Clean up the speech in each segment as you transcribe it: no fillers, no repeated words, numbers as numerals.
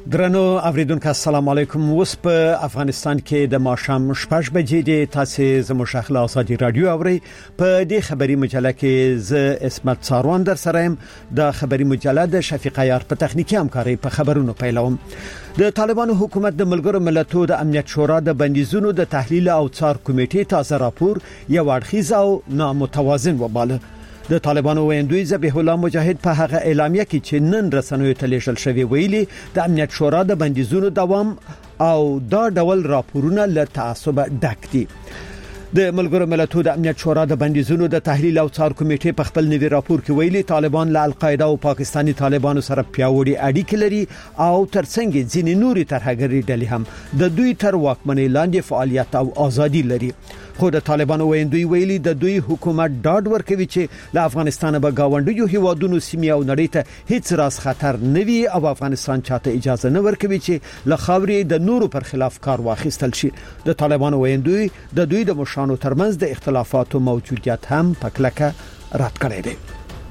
درنو اوریدونکو السلام علیکم. اوس په افغانستان کې د ماښام 6 بجې د تاسو زموږ خلا ازادي رادیو اوري. په دې خبري مجله کې ز اسمت ساروان در سره يم. د خبري مجله د شفیق عیار په تخنیکی همکاري په خبرونو پیلوم. د طالبانو حکومت د ملګرو ملتونو د امنیت شورا د بندیزونو د تحلیل او څار کمیټې تازه راپور یو اړخیز او نامتوازن وباله. د طالبانو ویندوی ذبیح الله مجاهد په هغه اعلامیه کې چې نن رسنیو ته لیږل شوی ویلي د امنیت شورا د بندیزونو دوام او دا ډول راپورونه له تعصب ډک دي. د ملګرو ملتونو د امنیت شورا د بندیزونو د تحلیل او څار کمیټې په خپل نوي راپور کې ویلي طالبان له القاعده او پاکستاني طالبانو سره پیاوړي اړیکې لري او ترڅنګ ځینې نوري ترهګري ډلې هم د دوی تر واکمنۍ لاندې فعالیت او ازادي لري. خو د طالبانو ویندوی ویلي د دوی حکومت ډاډ ورکوي چې له افغانستان به گاونډیو هیوادونو سیمه او نړۍ ته هیڅ راز خطر نه وي او افغانستان چاته اجازه نه ورکوي چې له خاورې د نورو پر خلاف کار واخیستل شي. د طالبانو ویندوی د دوی د مشانو ترمنځ د اختلافاتو موجودیت هم پکلکه رد کړی دی.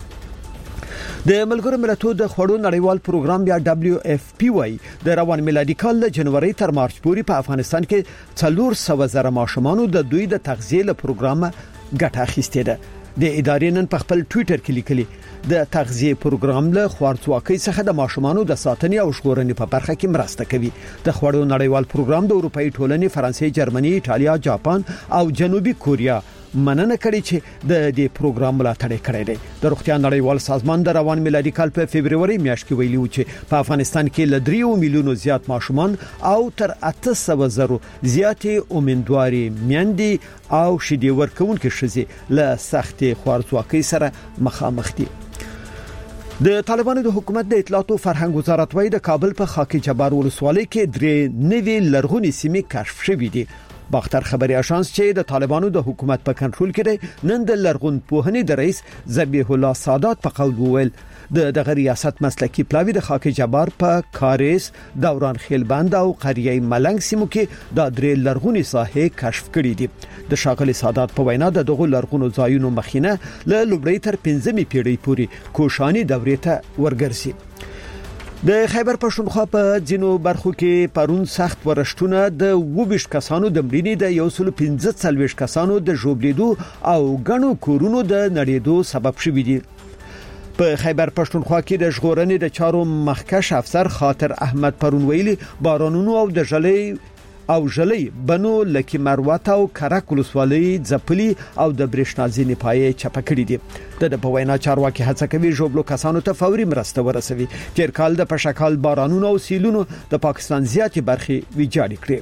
د ملګرو ملتونو د خوړو نړیوال پروګرام یا WFP وايي د روان میلادي کال له جنوري تر مارچ پورې په افغانستان کې 400,000 ماشومان د دوی د تغذیه له پروګرام ګټه اخیسته ده. د ادارې نن په خپل ټوئیټر کې لیکلي د تغذیه پروګرام له خوارځواکۍ څخه د ماشومان د ساتنې او ژغورنې په برخه کې مرسته کوي. د خوړو نړیوال پروګرام د اروپאי ټولنې فرانسې، جرمني، ایټالیا، جاپان او جنوبي کوریا مننه کړې چې د دې پروګرام ملاتړ کړی دی. د روغتیا نړیوال سازمان د روان میلادي کال په فبرवरी میاشت کې ویلي و چې په افغانستان کې له 3 میلیونو زیات ماشومان او تر 800,000 زیات امیندواري میندې او شیدې ورکوونکې ښځې له سختې خوارځواکۍ سره مخامخ دي. د طالبانو د حکومت د اطلاعات او فرهنګ وزارت وايي د کابل په خاکی جبار ولسوالۍ کې 3 نوي لرغونې سیمې کشف شوې دي. باختر خبري اژانس چې د طالبانو د حکومت په کنټرول کې دی نن د لرغون پوهنې د رئیس ذبیح الله سادات په قول وویل د ریاست مسلکی پلاوی د خاکی جبار په کاریس، دوران خیلبند او قریه ملنګ سیمو کې د 3 لرغونې ساحې کشف کړې دي. د شاغلي سادات په وینا د دغه لرغونو ځایونو مخینه له لومړی تر 5مې پیړۍ پورې کوشاني دورې ته ورګرځي. د خیبر پښتونخوا په ځینو برخو کې پرون سخت ورشتونه د 22 کسانو د مړینې د 145 کسانو د ژوبلیدو او غنو کورونو د نړیدو سبب شوي دي. په خیبر پښتونخوا کې د ژغورنې د چارو مخکښ افسر خاطر احمد پرون ویلي بارانونو او د ژلۍ بنو لکه مروت او کرک ولسوالۍ ځپلي او د برېښنا ځینې پایې چپه کړې دي. د په وینا چارواکي هڅه کوي ژوبلو کسانو ته فوري مرسته ورسوي. تیر کال د پشکال بارانونو او سیلونو د پاکستان زیاتې برخې ویجاړې کړې.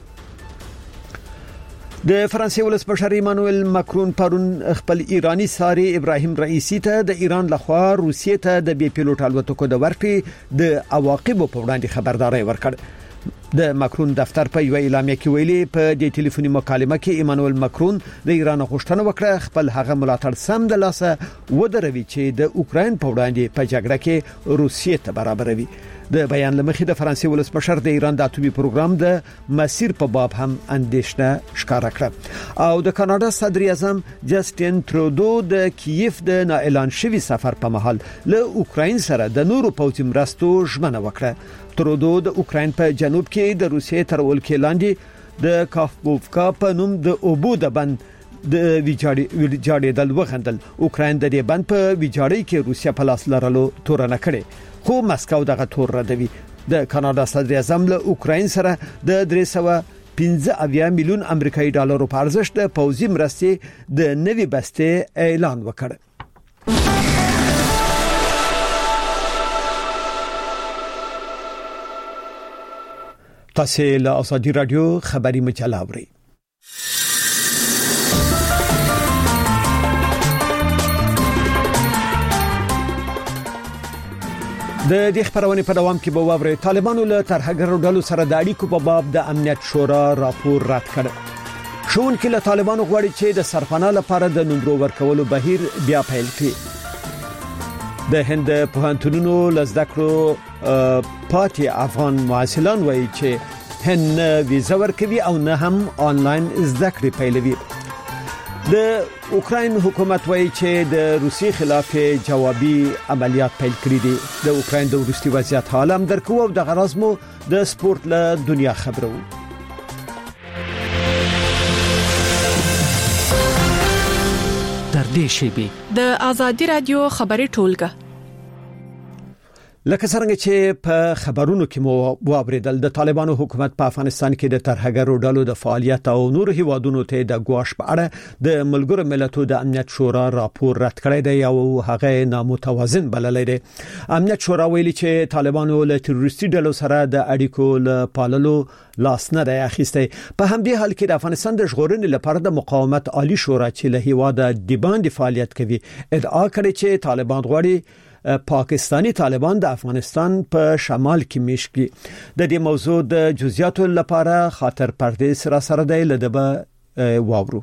د فرانسې ولسمشر ایمانوئل ماکرون پرون خپل ایرانی ساري ابراهیم رئیسی ته د ایران لخوا روسیې ته د بي پیلوټ الوتکو د ورکړې د عواقبو په وړاندې خبرداري ورکړه. د ماکرون دفتر په یو اعلامیه کې ویلي په دې ټلیفوني مکالمه کې ایمانوئل ماکرون د ایران غوښتنه وکړه خپل هغه ملاتړ سم د لاسه ودروي چې د اوکرين په وړاندې په جګړه کې روسیې ته برابروي. د بیان لمخې د فرانسې ولسمشر د ایران د اټومي پروګرام د مسیر په باب هم اندېښنه ښکارا کړه او د کاناډا صدر اعظم جسټین ترودو د کیف د نااعلان شوی سفر په مهال له اوکرين سره د نورو پوځي مرستو ژمنه وکړه. ترودو د اوکرين په جنوب کې د روسیې تر ولکې لاندې د کافبوفکا په نوم د اوبو د بند د ویجاړېدل وغندل. اوکرين د دې بند په ویجاړۍ کې روسیا په لاس لرلو تورنه کړي خو مسکو دغه تور ردوي. د کاناډا صدر اعظم له اوکرين سره د 315 میلیون امریکایي ډالرو په ارزښت د پوځي مرستې د نوي بسته اعلان وکړ. تاسو له ازادي رادیو خبري مجله اورئ. د دې خبرونه په دوام کې به ووري طالبانو له ترهګرو ډلو سره د اړیکو په باب د امنیت شورا راپور رد کړ. شون کې له طالبانو غواړي چې د سرپناه لپاره د نمبر ورکولو بهیر بیا پیل کړي. د هند پوهنتونونو لزدکرو پاتې افغان معاصلان وایي چې هند ویزا ورکوي او نه هم آنلاین زده کړې پیلوي. د اوکراین حکومت وایي چې د روسي خلاف جوابي عملیات پیل کړي دي. د اوکراین د وروستي وضعیت حال هم درکو او د غرضمو د سپورت له دنیا خبرو. در دې شیبه د ازادي رادیو خبري ټولګه لکه څنګه چې په خبرونو کې مو واوریدل د طالبانو حکومت په افغانستان کې د ترهګرو ډلو د فعالیت او نور هیوادونو ته د ګواښ په اړه د ملګرو ملتونو د امنیت شورا راپور رد کړی دی او هغه نامتوازن بللی دی. امنیت شورا ویلي چې طالبانو له تروریستي ډلو سره د اړیکو له پاللو لاس نه دی اخیستی. په همدې حال کې د افغانستان د ژغورنې لپاره د مقاومت عالی شورا چې له هیواده د باندې فعالیت کوي ادعا کړې چې طالبان غواړي پاکستانی طالبان د افغانستان په شمال کې میشت کړي. د دې موضوع د جزئیاتو لپاره خاطر پردیس را سره دی لدبه واورو.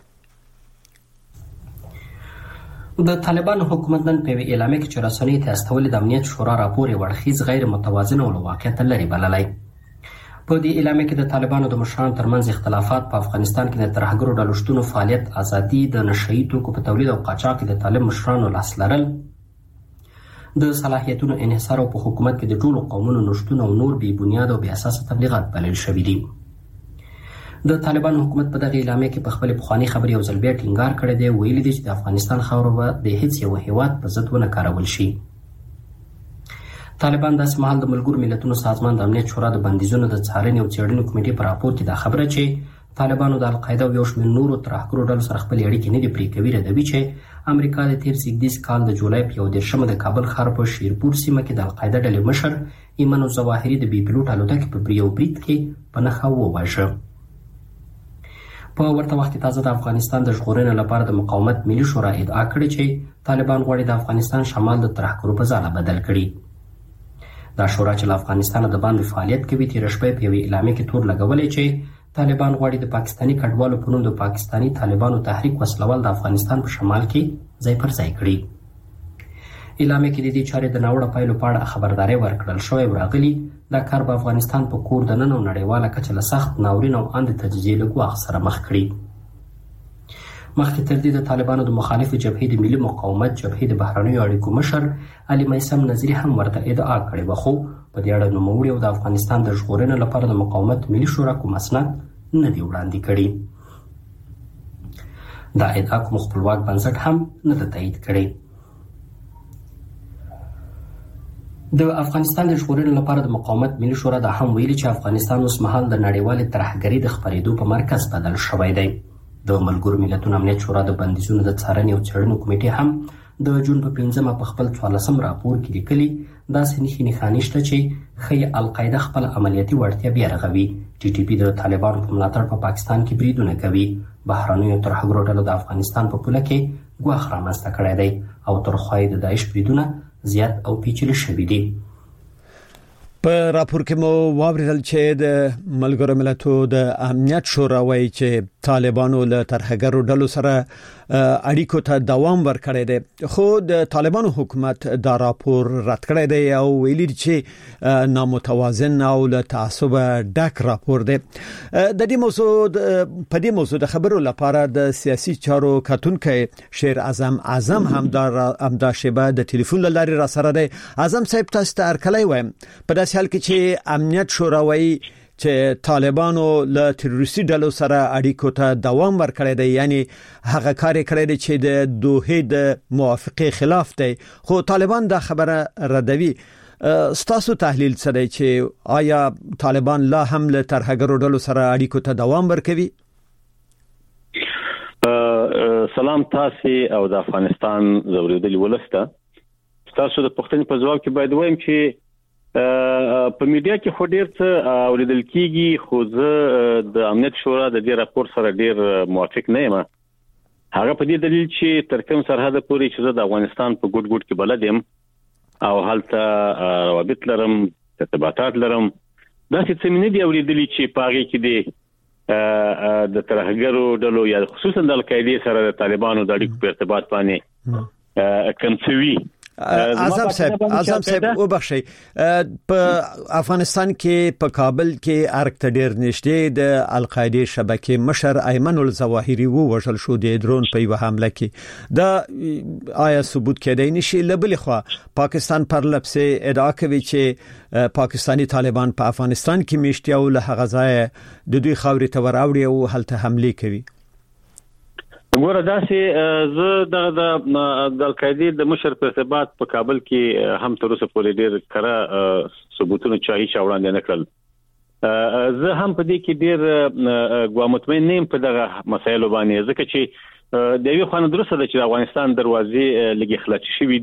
د طالبان حکومت نن په اعلامیه کې چې رسنۍ ته استول د امنیت شورا راپور ورخیز غیر متوازن او واقعیت لري بللای. په دې اعلامیه کې د طالبانو د مشرانو ترمنځ اختلافات په افغانستان کې د ترهګرو ډلو شتون فعالیت ازادي د نشئی توکو په تولید او قاچاق کې د طالب مشرانو لاس لرل د صلاحیتونو انحصار او په حکومت کې د ټولو قومونو نشټون او نور بې بنیاد او بې اساس تبلیغات بلل شوي دي. د طالبان حکومت په دغه اعلامیه کې په خپل پخوانی خبري او ځلبیا ټینګار کړی دی. ویلي دي چې د افغانستان خاوره به د هیڅ یو هیواد په ضد ونه کارول شي. طالبان داسې مهال د ملګرو ملتونو سازمان د امنیت شورا د بندیزونو د څارنې او څېړنې کمیټې په راپور کې دا خبره چې طالبانو د القاعده او یو شمېر نورو ترهګرو ډلو سره خپل اړیکې نه دي پرې کوي ردوي چې امریکا د تیر زیږدیز کال د جولای په 11 د کابل ښار په شیرپور سیمه کې د القاعده ډلې مشر ایمن الظواهري د بي پلوټ الوتکې په یو برید کې په نښه وواژه. په ورته وخت کې تازه د افغانستان د ژغورنې لپاره د مقاومت ملي شورا ادعا کړې چې طالبان غواړي د افغانستان شمال د ترهګرو په ځاله بدل کړي. دا شورا چې له افغانستان د باندې فعالیت کوي تیر شپه په یوې اعلامیه کې تور لګولې چې طالبان غواړي د پاکستانی کډوالو په نوم د پاکستانی طالبانو تحریک وسلوال د افغانستان په شمال کې ځای پر ځای کړي. اعلامیه کې د دې چارې د ناوړه پایلو په اړه خبرداري ورکړل شوې راغلي. دا کار به افغانستان په کور د نن او نړیواله کچه له سخت ناورین او اند تجزیه له ګواښ سره مخ کړي. مخکې تر دې د طالبانو د مخالفو جبهې د ملي مقاومت جبهې د بهرنیو اړیکو مشر علي میثم نظری هم ورته ادعا کړې و، خو په دې اړه نوموړي او د افغانستان د ژغورنې لپاره د مقاومت ملي شورا کوم اسناد نه دی وړاندې کړي. دا ادعا کوم خپلواک بنسټ هم نه ده تایید کړی. د افغانستان د ژغورنې لپاره د مقاومت ملي شورا دا هم ویلي چې افغانستان اوس مهال د نړیوالې ترهګرۍ د خپرېدو په مرکز بدل شوی دی. د ملګرو ملتونو امنیت شورا د بندیزونو د څارنې او څېړنې کمیټې هم د جون په 15 په خپل 14 راپور کې لیکلي داسې نښې شته چې ښایي القاعده خپل عملیاتي وړتیا بیا رغوي. ټي ټي پی د طالبانو په ملاتړ په پاکستان کې بریدونه کوي. بهرنیو ترهګرو ډلو د افغانستان په پوله کې ګواښ رامنځته کړی دی او ترخوا یې د داعش بریدونه زیات او پیچلي شوي دي. په راپور کې مو واوریدل چې د ملګرو ملتونو د امنیت شورا وایي چې طالبانو له ترهګرو ډلو سره اړیکو ته دوام ورکړی دی، خو د طالبانو حکومت دا راپور رد کړی دی او ویلي چې نامتوازن او له تعصب ډک راپور دی. د دې موضوع د خبرو لپاره د سیاسي چارو کتونکو شیر اعظم همدا شیبه د ټلیفون لارې را سره دی. اعظم صاحب تاسو ته ارکلای وایم په داسې حال کې چې امنیت شورا وایي چې طالبانو له تروریستي ډلو سره اړیکو ته دوام ورکړی دی، یعنی هغه کار کړی دی چې د دوحې د موافقې خلاف دی، خو طالبان دا خبره ردوي. ستاسو تحلیل څه دی چې آیا طالبان لا هم له ترهګرو ډلو سره اړیکو ته دوام ورکوي؟ سلام تاسو او د افغانستان زوریدلی ولسته. تاسو د پښتنې په ځواب کې باید وایم چې په میډیا کې خو ډیر څه اوریدل کیږي، خو زه د امنیت شورا د دې راپور سره ډیر موافق نه یم. هغه په دې دلیل چې تر کوم سرحد پورې چې زه د افغانستان په ګډ کې بلد یم او هلته روابط لرم، ارتباطات لرم، دا څه مینه دی اوریدلی چې پاغي کې دی د ترهګرو ډلو یا خصوصا د القاعده سره د طالبانو د اړیکو په ارتباط باندې کمڅوي اعظم صاحب وبخښي په افغانستان کې په کابل کې ارګ ډیر نشته د القاعده شبکې مشر ایمن الظواهری وژل شو د درون په یو حمله کې دا آیا ثبوت کېدای نشي لبل خو پاکستان پر لپسه ادعا کوي چې پاکستانی طالبان په افغانستان کې میشتي او له غزای د دوی خاورې ته وراوړي او هلته حمله کوي ګوره داسې زه د القاعده د مشر په ارتباط په کابل کې هم تر اوسه پورې ډېر کړه ثبوتونه چاهي شاوړاندې نه کړل زه هم په دې کې ډېر ګوامطمئن نیم په دغه مسایلو باندې ځکه چې د یو خان درسته د افغانستان دروازې لګي خلاص شوې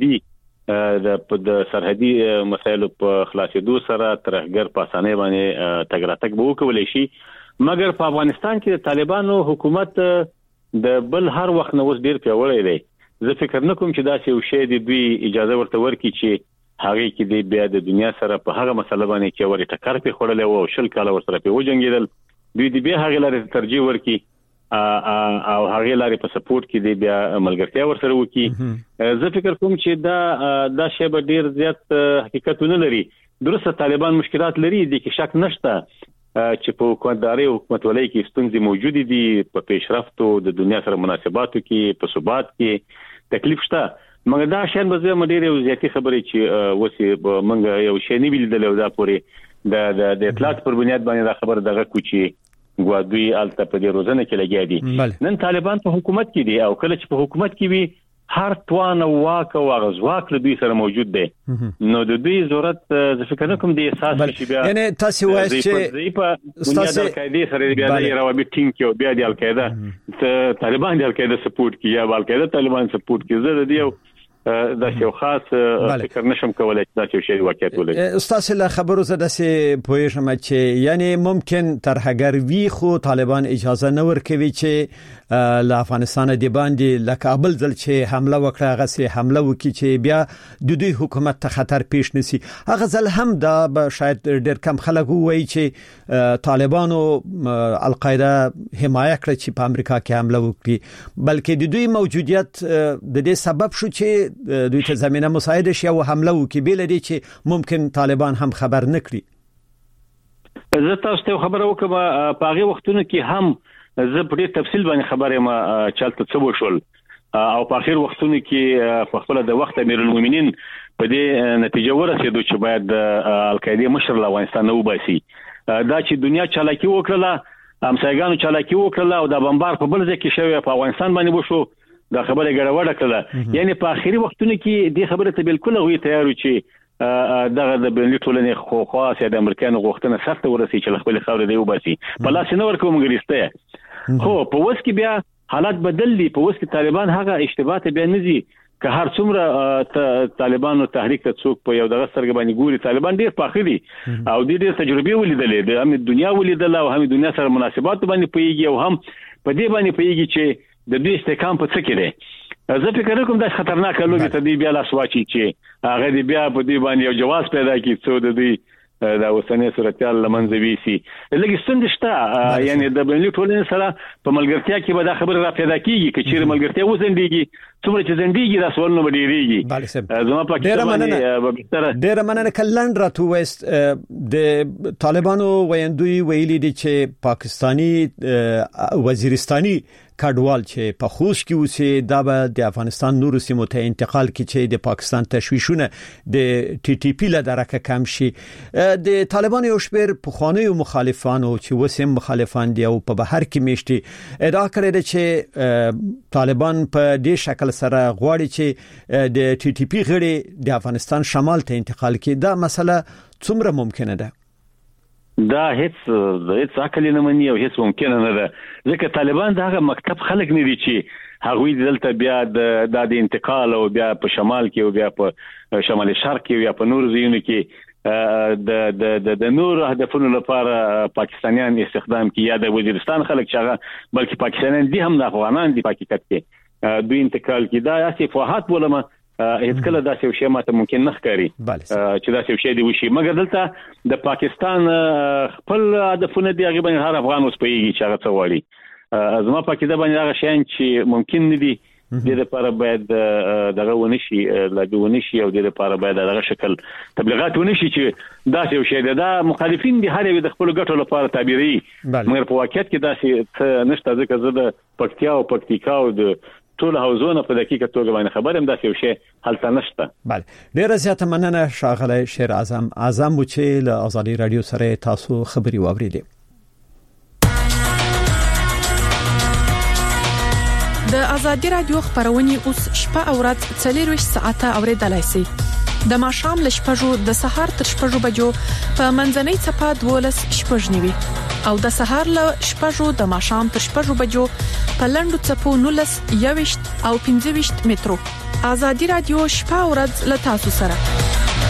دي د سرحدي مسایلو په خلاصېدو سره ترهګر په اسانه باندې تګ راتګ به وکولای شي مګر په افغانستان کې د طالبانو حکومت د بل هر وخت نو ډیر پیوړی دی زه فکر نه کوم چې دا یو شی دی دوی اجازه ورته ورکړي چې هغه کې د بیا د دنیا سره په هغه مسله باندې چې ورته ټکر په خړلې او شل کاله ورسره په وجنګیدل دوی د بیا هغه لارې ترجیح ورکړي او هغه لارې په سپورټ کې دی بیا ملګرتیا ورسره وکړي زه فکر کوم چې دا شی به ډیر زیات حقیقتونه لري درسته طالبان مشکلات لري د کې شک نشته چې په حکومتداري او حکومتولۍ کې ستونزې موجود دي په پیشرفت او د دنیا سره مناسباتو کې په ثبات کې تکلیف شته مګر دا شین به زه مډېره زیاتی خبرې چې وسی منګه یو شی نه ویل دا پورې د اطلاعات پر بنیاد باندې دا خبر دغه کوچی غوادوی الته په دې روزنه کې لګیا دي نن طالبان په حکومت کې دي او کله چې په حکومت کې وي هر توان واک او غزواک له دوی سره موجود دی نو د دوی ضرورت ز فکر نه کوم دی اساس چې بیا یعنی تاسو وایي چې په بنیاد القاعده سره بیا د روابط ټینګ کې او بیا د القاعده طالبان د القاعده سپورټ کې یا القاعده طالبان سپورټ کې زه د یو دا یو خاص فکر نشم کولای چې دا یو شی واقعیت ولري استاد له خبرو زده سي پوهیږم چې یعنی ممکن ترهګر وی خو طالبان اجازه نه ورکوي چې له افغانستان دی باندې له کابل ځل چې حمله وکړه هغه سي حمله وکړي چې بیا د دوی حکومت ته خطر پیښ نشي هغه ځل هم دا شاید ډېر کم خلک وایي چې طالبانو القاعده حمایت کړ چې په امریکا کې حمله وکړي بلکې د دوی موجودیت د دې سبب شو چې دوی ته زمينه مساعده شي او حمله وکړي بل دي چې ممکن طالبان هم خبر نکړي زه تاسو ته خبر وکم په هغه وختونو کې هم زه په دې تفصیل باندې خبره ما چلته څه وشول او په اخر وختونو کې په خپل د وخت امیر المؤمنین په دې نتیجه ورسېدو چې باید القاعده مشر له افغانستان وباسي دا چې دنیا چالاکی وکړه امسایګانو چالاکی وکړه او د بمبار په بل ځای کې شوی په افغانستان باندې وشو دا خبره ګډوډه کړه یعنی په اخري وختونو کې دې خبره ته بالکل وی تیار چې دغه د بنلي ټولنې خو خاصه د امریکایانو غوښتنه سخت ورسي چې خپل خاور دی وباسي په لاس نه ورکوم ګریسته خو په وس کې بیا حالات بدل دي په وس کې طالبان هغه اشتباهات بیا نزي که هر څومره طالبانو تحریک ته څوک په یو دغه سرګ باندې ګوري طالبان ډیر پاخه دي او ډیر تجربه ولیدلې د هم دنیا ولیدل او هم دنیا سره مناسبات باندې پیږي او هم په دې باندې پیږي چې د دې استحکام په څه کې دی زه فکر کوم دا خطرناک لوګي ته دی بیا لاس واچي چې هغه دی بیا په دې باندې یو جواز پیدا کړي څو د دې دا اوسنۍ صورتحال لمنځه ویسي لکه څنګه شته یعنی د بنلي ټولنې سره په ملګرتیا کې به دا خبره را پیدا کیږي چې چیرې ملګرتیا وزندېږي څومره چې زندګي دا سوال نو ډیریږي زما پاکستان ډېر مننه کلند راتو وست د طالبانو ویندوی ویلي دي چې پاکستانی وزیرستاني کډوال چې په خوست کې اوسې دا به د افغانستان نورو سیمو ته انتقال کړي چې د پاکستان تشویشونه د ټي ټي پی له درکه کم شي د طالبانو یو شمېر پخوانیو مخالفانو چې وسیم مخالفان دي او په بهر کې میشتي ادعا کړې ده چې طالبان په دې شکل سره غواړي چې د ټي ټي پی غړي د افغانستان شمال ته انتقال کړي دا مسله څومره ممکنه ده دا هیڅ عقل نه مني او هیڅ ممکن نه ده ځکه طالبان دغه مکتب خلک نه دي چې هغوی دلته بیا د انتقال او بیا په شمال کې او بیا په شمال شرق کې یا په نور ځایونو کې د نور هدفونو لپاره پاکستانیان استخدام کې یا د وزیرستان خلک چې هغه بلکې پاکستانیان دي هم د افغانان دي په حقیقت کې دوی انتقال کې دا اسې فوهات ولما هیڅ کله دا څه شی ماته ممکن نه ښکاري چې دا څه شی دی وشي مګر دلته د پاکستان خپل هدفونه دی هغه باندې هر افغان اوس پیږي چې هغه څه وړي زما پاکستان باندې هغه شین چې ممکن نه دي د لپاره باید دغه ونشي لاګونشي او د لپاره باید دغه شکل تبلیغات ونشي چې دا یو شی دا مخالفین دي هر یو د خپل ګټو لپاره تعبیري مګر په واقعیت کې دا نشته ځکه زه د پکتیا او پکتیکا او د ټول حوزونه په دقیقه توګه باندې خبرم دا یو شی حالت نشته. بله ډیره زیاته مننه شاغله شیر اعظم مو چې له ازادي رادیو سره تاسو خبري واوریدئ. د ازادي رادیو خبرونه اوس شپه او ورځ 24 ساعته اوریدلای شئ. د ماښام ل شپږو د سهار تر شپږو بجو په منځنۍ صفه 12 شپږنیوي او د سهار ل شپږو د ماښام تر شپږو بجو په لندو صفو 19 21 او 15 مترو. ازادي رادیو شپه او ورځ ل تاسو سره.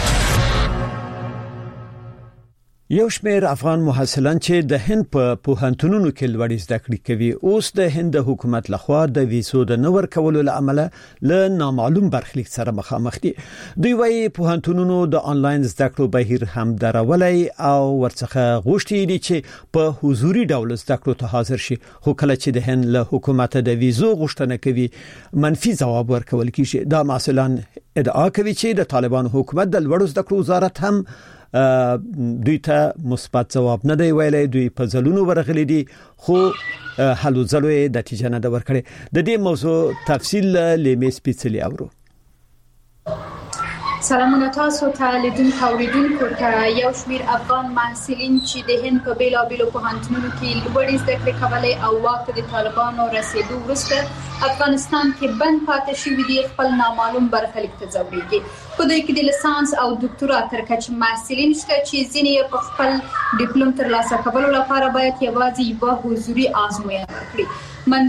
یو شمېر افغان محصلان چې د هند په پوهنتونونو کې لوړ زده کړې کوي اوس د هند حکومت لخوا د ویزو د نور کولو لامل له نامعلوم برخلیک سره مخامخ دي. دوی وايي پوهنتونونو د انلاین زده کړو بهیر هم درولای او ورڅخه غوښتي دي چې په حضوري ډول زده کړو ته حاضر شي، خو کله چې د هند له حکومت د ویزو غوښتنه کوي منفي ځواب ورکول کیږي. دا محصلان ادعا کوي چې د طالبان حکومت د لوړ زده کړو وزارت هم دوی ته مثبت جواب نه دی ویلي. دوی په ځلونو ورغلي دي خو حلو ځلو د نتیجه نه د ورکړي. د دې موضوع تفصیل لیمې سپیڅلي اورو. سلامونه تاسو ته لیدونکو اوریدونکو ته. یو شمېر افغان محصلین چې د هند په بیلابیلو پوهنتونونو کې لوړې زده کړې کولې او واک ته د طالبانو رسیدو وروسته افغانستان کې بند پاتې شوي دي خپل نامعلوم برخلیک ته ځوړېږي. په دوی کې د لیسانس او ډاکټرا تر کچې محصلین شته چې ځینې په خپل ډیپلوم ترلاسه کولو لپاره باید یوازې یو حضوري ازموینه وکړي.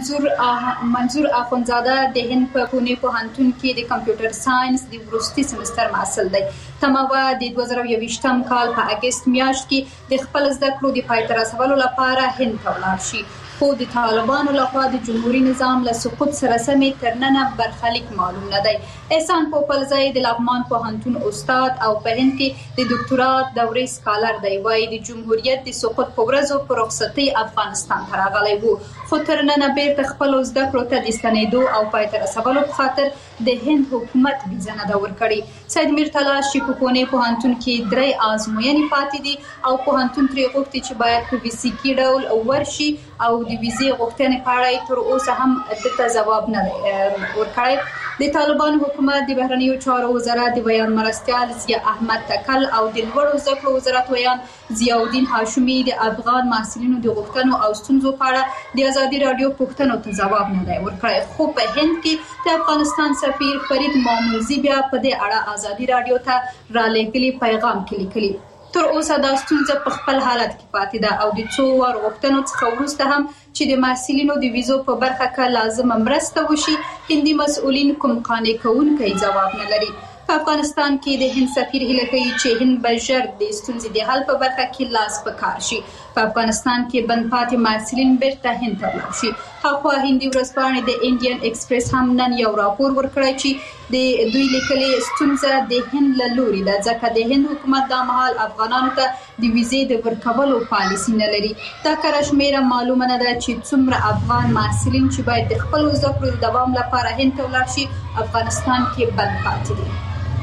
منظور اخونزاده د هند په پونه پوهنتون کې د کمپیوټر ساينس د وروستي سمستر محصل دی. تماوه د 2020 کال په اگست میاشت کې د خپل زده کړو د پای ته رسولو لپاره هند ته ولاړ شي، خو د طالبانو لخوا د جمهوریت نظام له سقوط سره سمې ترننه برخلیک معلوم نه دی. احسان پوپلزی د لغمان پوهنتون استاد او په هند کې د ډاکټرا دورې سکالر دی. وايي د جمهوریت د سقوط په ورځو په رخصتي افغانستان ته راغلی وو، خو ترننه بیرته خپل زده کړو ته د ستنېدو او پای ته رسولو په خاطر د هند حکومت ویزه نه دا ورکړي. سید میرتلا چې په پونه پوهنتون کې 3 ازموینې پاتې دي او پوهنتون ترې غوښتي چې باید په ویسیکی ډول ورشي او د ویزې غوښتنې په اړه تر اوسه هم د جواب نه ورکړي. د طالبان حکومت د بهرنیو چارو وزارت د بیان مرستیال ضیا احمد تکل او د لوړو زده کړو وزارت ویان ضیاءالدین هاشمي د افغان محصلینو د غوښتنو او ستونزو په اړه د ازادي رادیو پوښتنو ته جواب نه دی ورکړی. خو په هند کې د افغانستان سفیر فرید ماموزي بیا په دې اړه ازادي رادیو ته را لېږلي پیغام کې لیکلي تر اوسه دا ستونزه په خپل حالت کې پاتې ده او د څو وار غوښتنو څخه وروسته هم چې د محصلینو د ویزو په برخه کې لازم مرسته وشي هندي مسؤلین کوم قانع کوونکی جواب نه لري. په افغانستان کې د هند سفیر هیله کوي چې هند به ژر د ستونزې د حل په برخه کې لاس په کار شي. په افغانستان کې بند پاتې محصلین بیرته هند ته لاړ شي. هغه هندي ورځپاڼې د انډین ایکسپریس هم نن یو راپور ورکړی چې د دوی لیکلي ستونزه د هند له لوري ده ځکه د هند حکومت د مهال افغانانو ته د ویزې د ورکولو پالیسي نه لري. دا کره شمیره معلومه نه ده چې څومره افغان محصلین چې باید د خپل زده کړو د دوام لپاره هند ته ولاړ شي افغانستان کې بند پاتې دي.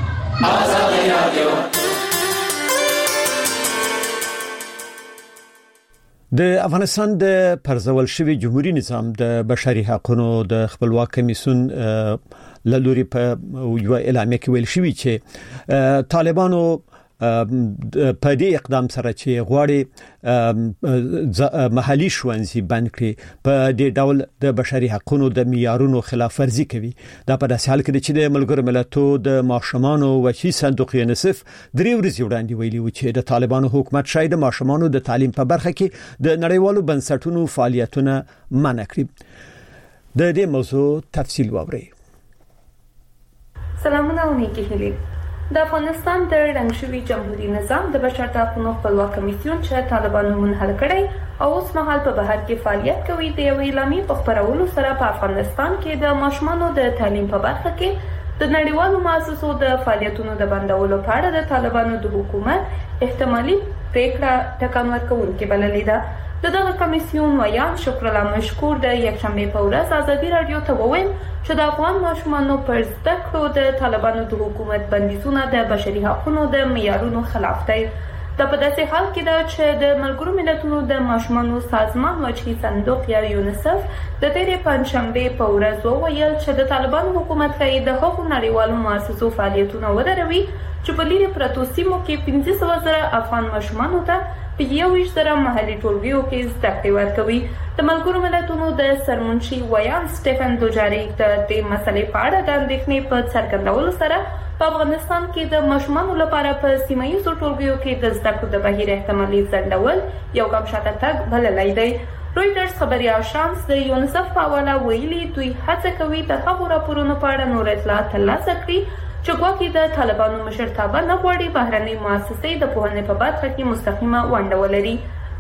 د افغانستان د پرځول شوی جمهوریت نظام د بشري حقوقو د خپلواک کمیسیون لوري په یو اعلامیه کې ویل شوی چې طالبانو په دې اقدام سره چې غواړي محلي ښوونځي بند کړي په دې ډول د بشري حقوقو د معیارونو خلاف ورزي کوي. دا په داسې حال کې چې د ملګرو ملتونو د ماشومانو وحي صندوق یونیسف 3 ورځې وړاندې ویلي و چې د طالبانو حکومت شاید د ماشومانو د تعلیم په برخه کې د نړیوالو بنسټونو فعالیتونه منع کړي. د دې موضوع تفصیل واورئ. سلامونه او نیکی هیلې. د افغانستان د رنګ شوي جمهوریت نظام د بشري حقوقو خپلواک کمیسیون چې طالبانو منحل کړی او اوس مهال په بهر کې فعالیت کوي د یو اعلامیې په خبرولو سره په افغانستان کې د ماشومانو د تعلیم په برخه کې د نړیوالو مؤسسو د فعالیتونو د بندولو په اړه د طالبانو د حکومت احتمالي پریکړه ټکان ورکوونکې بللې ده. دغه کمیسیون ویان شکر الله مشکور د یکشنبه په ورځ ازادي رادیو ته وویل چې د افغان ماشومانو پر زده کړو د طالبانو د حکومت بندیزونه د بشري حقوقو د معیارونو خلاف دي. دا په داسې حال کې ده چې د ملګرو ملتونو د ماشومانو سازمان وجهي صندوق یا یونیسف د تیرې پنځشنبه په ورځ وویل چې د طالبانو حکومت کوي د هغو نړیوالو مؤسسو فعالیتونه ودروي چې په لیرې پرتو سیمو کې 15,000 افغان ماشومانو ته په 21,000 محلي ټولګیو کې زده کړې ورکوي. د ملګرو ملتونو د سرمنشي ویان سټيفن دوجاریک د دې مسلې په اړه د اندېښنې په څرګندولو سره په افغانستان کې د ماشومانو لپاره په سیمه ییزو ټولګیو کې د زده کړو د بهیر احتمالي ځنډول یو ګام شاته تګ بللی دی. رویټرز خبري اژانس د یونیسف په حواله ویلي دوی هڅه کوي د هغو راپورونو په اړه نور اطلاعات ترلاسه کړي چې ګواکې د طالبانو مشرتابه نه غواړي بهرنۍ مؤسسې د پوهنې په برخه کې مستقیمه ونډه ولري.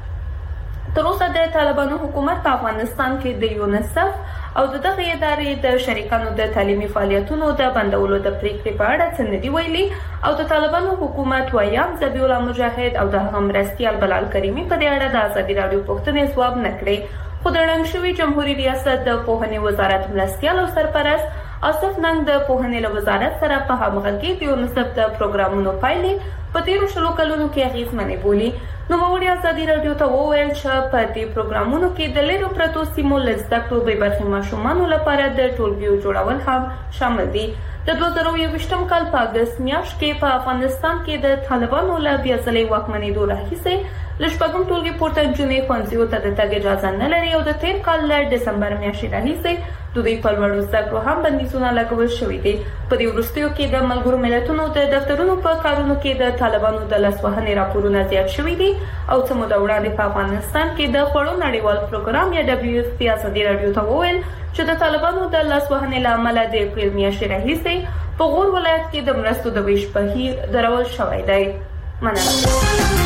تر اوسه د طالبانو حکومت په افغانستان کې د یونیسف او دغه ادارې د شریکانو د تعلیمي فعالیتونو د بندولو د پریکړې په اړه څه نه دی ویلي او د طالبانو حکومت ویان ذبیح الله مجاهد او د هغه مرستیال بلال کریمي په دې اړه د ازادي رادیو پوښتنې ځواب نه کړی. خو د ړنګ شوي جمهوریت ریاست د پوهنې وزارت مرستیال او سرپرست آصف ننګ د پوهنې له وزارت سره په همغږۍ د یونیسف د پروګرامونو پایلې په تیرو 20 کلونو کې اغېزمنې بولي. نوموړي ازادي رادیو ته وویل چې په دې پروګرامونو کې د لیرو پرتو سیمو له زده کړو بې برخې ماشومانو لپاره د ټولګیو جوړول هم شامل دي. د 2021 کال په اګست میاشت کې په افغانستان کې د طالبانو له بیا ځلې واکمنېدو راهیسې له شپږم ټولګي پورته نجونې ښوونځیو ته د تګ اجازه نه لري او د تیر کال له ډسمبر میاشتې راهیسې د دوی په لوړو زده کړو هم بندیزونه لګول شوي دي. په دې وروستیو کې د ملګرو ملتونو د دفترونو په کارونو کې د طالبانو د لاسوهنې راپورونه زیات شوي دي او څه موده وړاندې په افغانستان کې د خوړو نړیوال پروګرام یا WFP ازادي رادیو ته وویل چې د طالبانو د لاسوهنې له امله د اپریل میاشتې راهیسې په غور ولایت کې د مرستو د ویش بهیر درول شوی دی. مننه.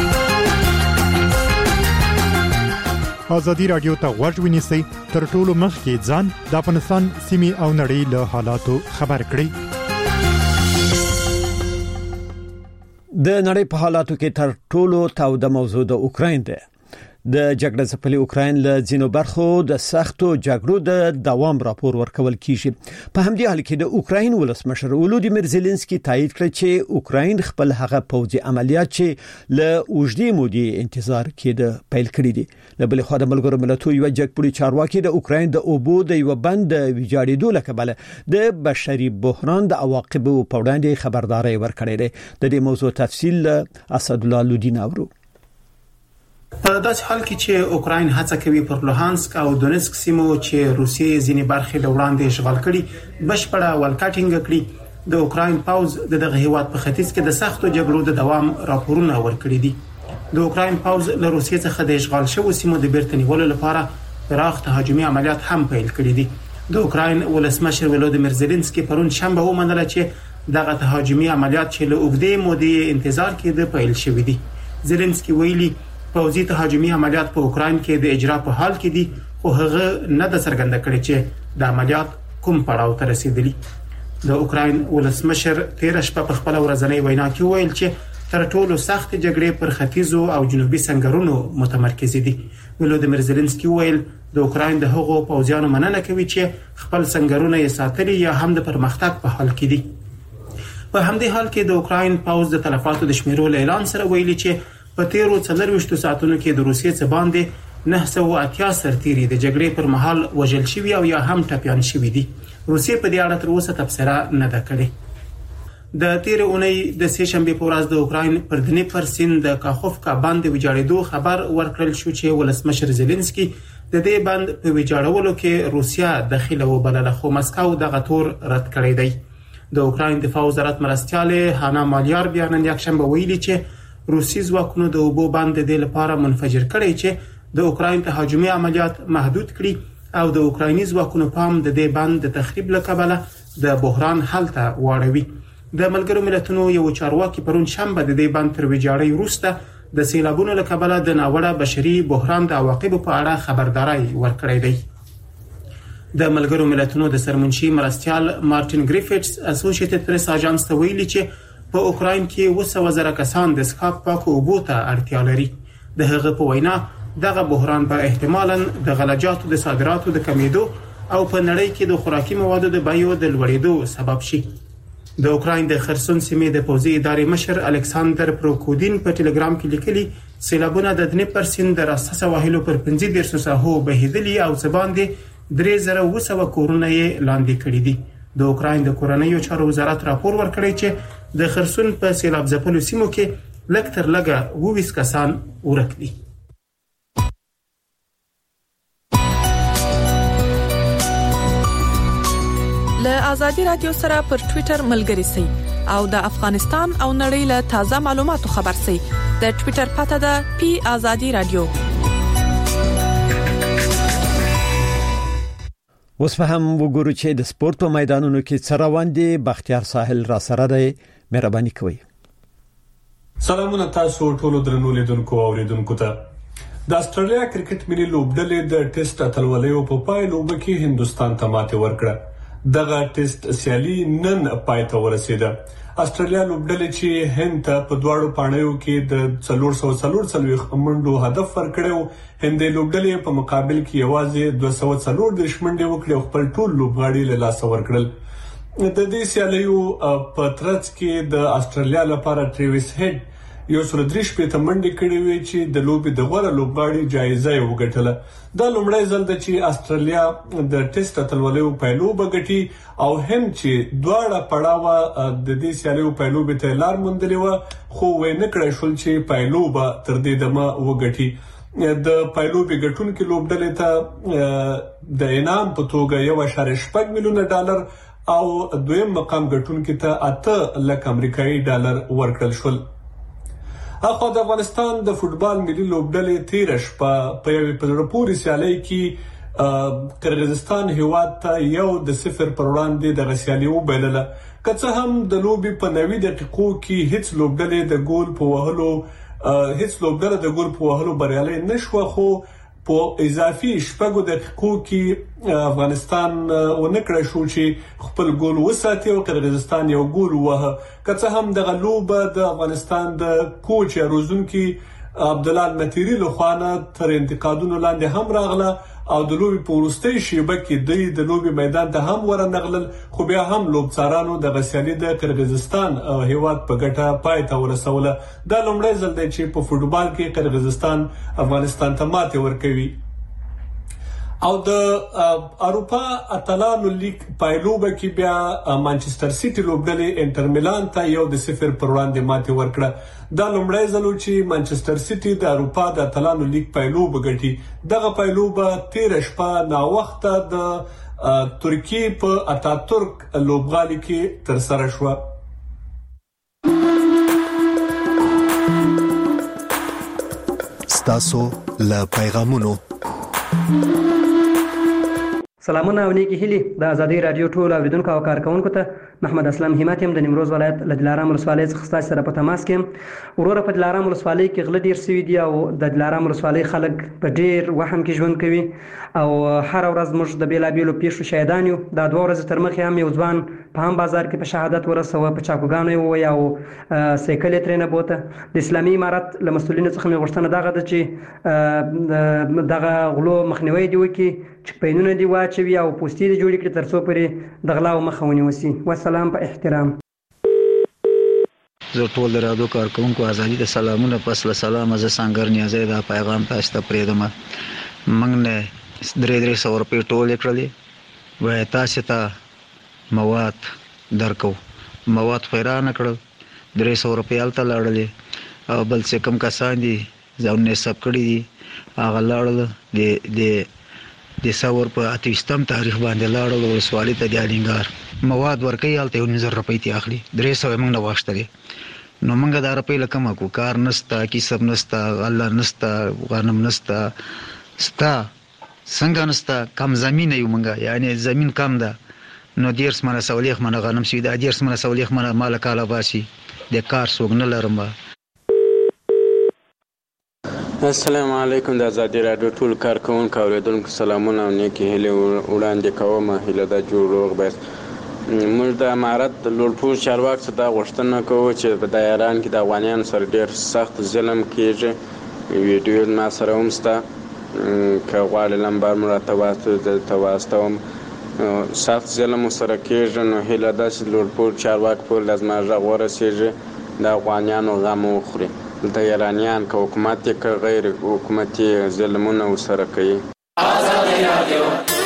ازادي رادیو ته غوږ ونیسئ تر ټولو مخکې ځان د افغانستان سیمې او نړۍ له حالاتو خبر کړئ. د نړۍ په حالاتو کې تر ټولو تاوده موضوع د اوکراین ده. د جګړې ځپلي اوکراین له ځینو برخو د سختو جګړو د دوام راپور ورکول کیږي. په همدې حال کې د اوکراین ولسمشر ولودیمیر زيلنسکي تایید کړ چې اوکراین خپل هغه پوځي عملیات چې له اوږدې مودې انتظار کېده پیل کړی دي. له بل خوا د ملګرو ملتونو یو جګپوړي چارواکي د اوکراین د اوبو د یو بند ویجاړېدو لکه د بشري بحران د عواقبو په وړاندې خبرداري ورکړې ده. د دې موضوع تفصیل اسد الله لودین اورو. په داسې حال کې چې اوکراین هڅه کوي پر لوهانسک او دونیسک سیمو چې روسیې ځینې برخې له وړاندې اشغال کړي بشپړه ولکټینګ کړي. د اوکراین پوځ دغه هیواد په ختیځ کې د سختو جګړو د دوام راپورونه ورکړي دي. د اوکراین پوځ له روسیې څخه د اشغال شوو سیمو د بیرته نیولو لپاره پراخ تهاجمي عملیات هم پیل کړي دي. د اوکراین ولسمشر ولودیمیر زيلنسکي پرون شنبه ومنله چې دغه تهاجمي عملیات چې له اوږدې مودې انتظار کېده پیل شوي دي. زيلنسکي ویلي پوځي تهاجمي عملیات په اوکراین کې د اجرا په حال کې دي خو هغه نه د څرګنده کړي چې د عملیات کوم پړاو ته رسیدلی. د اوکراین ولسمشر تیر شپه په خپل ورځنی وینا کې ویل چې تر ټولو سخت جګړې پر ختیځو او جنوبي سنگرونو متمرکز دي. ولودیمیر زيلنسکي ویل د اوکراین د هغو پوځیانو مننه کوي چې خپل سنگرونه یې ساتلي یا هم د پرمختګ په حال کې دي. په همدې حال کې د اوکراین پوځ د تلفاتو د شمیرولو اعلان سره ویلي چې په تیرو 24 ساعتونو کې د روسیې څخه باندې 980 سرتیري د جګړې پر مهال وژل شوي او یا هم ټپيان شوي دي. روسیې په دې اړه تر اوسه تبصره نه ده کړې. د تیر اونۍ د سه شنبه په ورځ د اوکراین پر دنیپر سیند د کاخوفکا باندې ویجاړېدو خبر ورکړل شو چې ولسمشر زيلنسکي د دې باند په ویجاړولو کې روسیا دخیله وبلله خو مسکو دغه تور رد کړی دی. د اوکراین دفاع وزارت مرستیاله هانا مالیار بیان یکشنبه ویلي چې روسي ځواکونو د اوبو باند د لپاره منفجر کړی چې د اوکراین تهاجمي عملیات محدود کړي او د اوکرایني ځواکونو پام د دې باند د تخریب لکبله د بحران حل ته واړوي. د ملګرو ملتونو یو چارواکي پرون شنبه د دې باند تر ویجاړۍ وروسته د سیلابونو لکبله د ناوړه بشري بحران د عواقبو په اړه خبرداري ورکړې ده. د ملګرو ملتونو د سرمنشي مرستيال مارټین ګریفټس اسوسییټډ پریس اژانس ته ویلي چې په اوکراین کې 200,000 کسان د سکاپ پاکو اوبو ته اړتیا لري. د هغه په وینا دغه بحران به احتمالاً د غلجاتو د صادراتو د کمیدو او په نړۍ کې د خوراکي موادو د بیو د لوړېدو سبب شي. د اوکراین د خرسون سیمې د پوځي ادارې مشر الکساندر پروکودین په ټلګرام کې لیکلي سیلابونه د دنیپر سیند د راسته سواحلو پر 15 ساحو بهیدلي او زباندې 3200 کورونه یې لاندې کړي دي. د اوکراین د کورنیو چارو وزارت راپور ورکړی چې د خرسون په سیلاب ځپلو سیمو کې لږ تر لږه 22 کسان ورک دي. له آزادي رادیو سره پر ټوئیټر ملګري سئ او د افغانستان او نړۍ له تازه معلوماتو خبر سئ. د ټوئیټر پته ده پی آزادي رادیو. اوس هم وګورو چې د سپورت په میدانونو کې څه روان دي. بختیار ساحل را سره دی، مهرباني کوئ. سلامونه تاسو ټول درنو لیدونکو او اوریدونکو ته. د استرالیا کرکټ ملي لوبډلې د ټیسټ اتلولیو په پایلو کې هندستان ته ماته ورکړه. دغه ټیسټ سیالي نن پای ته ورسیده. استرالیا لوبډلې چې هند ته په دواړو پاڼیو کې د 440 منډو هدف ورکړو، هندې لوبډلې په مقابل کې یوازې 240 منډې وکړې او خپل ټول لوبغاړي له لاسه ورکړل. د دې سیالیو په ترڅ کې د استرالیا لپاره ټریویس هیډ 133 منډې کړې وې چې د لوبي د غوړه لوبغاړي جایزه یې وګټله. دا لومړی ځل دی چې استرالیا د ټیسټ اتلولیو پیلو بغټي او هم چې دواړه پړاوه د دې سیالیو پیلو به ته لار موندلې و، خو وې نه کړی شول چې پیلو به تر دې دمه وګټي. د پیلو به ګټون کې لوبډلې ته د انعام په توګه 1.8 میلیون ډالر او دویم مقام ګټون کې ته 8 لک امریکایي ډالر ورکړل شول. اخو د افغانستان د فوتبال ملي لوبډلې تیر شپه په یوه پرپوري سیالي کې قرغیزستان هیواد ته 1-0 پر وړاندې د غسیالي وبلله. که څه هم د لوبي په 90 دقیقو کې هیڅ لوبډلې د ګول په وهلو بریالي نشو، خو په اضافي شپږو دقیقو کې افغانستان ونکړی شو چې خپل ګول وساتي او قرغیزستان یو ګول وه. که څه هم د غلوبه د افغانستان د کوچ روزونکي عبدالله المتيري لخوا تر انتقادونو لاندې هم راغله او د لوبي په وروستۍ شیبه کې د لوبي میدان ته هم ورنغلل، خو بیا هم لوبڅارانو د غسیالي د قرغیزستان هیواد په ګټه پای ته ورسوله. دا لومړی ځل دی چې په فوتبال کې قرغیزستان افغانستان ته ماته ورکوي. او د اروپا اتلانو لیگ پایلوبه کې بیا مانچستر سیټي لوبډلې انټر میلان ته 1-0 پر وړاندې ماته ورکړه. دا لومړی ځل چې مانچستر سیټي د اروپا د اتلانو لیگ پایلوبه ګټي. دغه پایلوبه تیر شپه نا وخت د ترکیه په اتاتورک لوبغالي کې تر سره شو. ستاسو له پیغامونو سلامونه او نیکی هیلي د ازادي رادیو ټول اوریدونکو او کارکونکو ته محمد اسلام همت يم د نیمروز ولایت له دلارام ولسوالۍ څخه ستاسو سره په تماس کې. وروره په دلارام ولسوالۍ کې غله ډیر سوي دي او د دلارام ولسوالۍ خلک په ډیر وهم کې ژوند کوي او هر ورځ موږ د بیلابیلو پیښو شاهدان یو. دا 2 ورځې تر مخه هم یو ځوان په هم بازار کې په شهادت ورسوه، په چاکوګانو وي او سایکل ترې نه بوته. د اسلامي امارت له مسؤلینو څخه مې غوښتنه دغه ده چې دغه غلو مخنیوي دی وکړي، چې پینونه دی واچوي او پوسټي دی جوړ کړي ترڅو پرې د غلاو مخه ونیوسي. والسلام په احترام. زه ټول د رادیو کارکونکو ازادي د سلامونه پس له سلام از سانګر نیازه دا پیغام تاسو ته پرېدم. موږ نه 300 روپۍ ټول کړلې وای تاسو ته مواد درکو، مواد خیرانه کړل 300 روپۍ الته لاړلې او بل څه کم کسان دي ځاونه سب کړی دي هغه لاړل د څور په 28م تاریخ باندې لاړل ولسوالۍ ته د اډینګار مواد ورکي الته 9000 روپۍ تی اخلي 300 موږ نه واښتلې. نو موږ دا روپۍ لکه کو کار نستا کی سب نستا الله نستا غنم نستا ستا څنګه نستا کم زمين یو موږ یعنی زمين کم ده. نو دیرس منه سولیخ منه غنم شي دا دیرس منه سولیخ منه مال کاله باسي د کار سوګ نه لرم. السلام علیکم. د ازادي رادیو ټول کارکونکو اوریدونکو سلامونه او نیکی هیله وړاندې کوم. هیله د جوړوغ بس موږ د امارت د لوړپوړ چارواکو څخه دا غوښتنه کوو چې په دایران کې د افغانانو سره ډېر سخت ظلم کیږي ویډیو ما سره هم شته، که غواړې نمبر مو راته واستوم. سخت ظلم سره کېږي، نو هیله ده چې لوړپوړ چارواکو پورې له زما غږ ورسېږي، د افغانیانو غم وخوري. دلته ایرانیان که حکومت یې که غیر حکومتي ظلمونه ورسره کوي.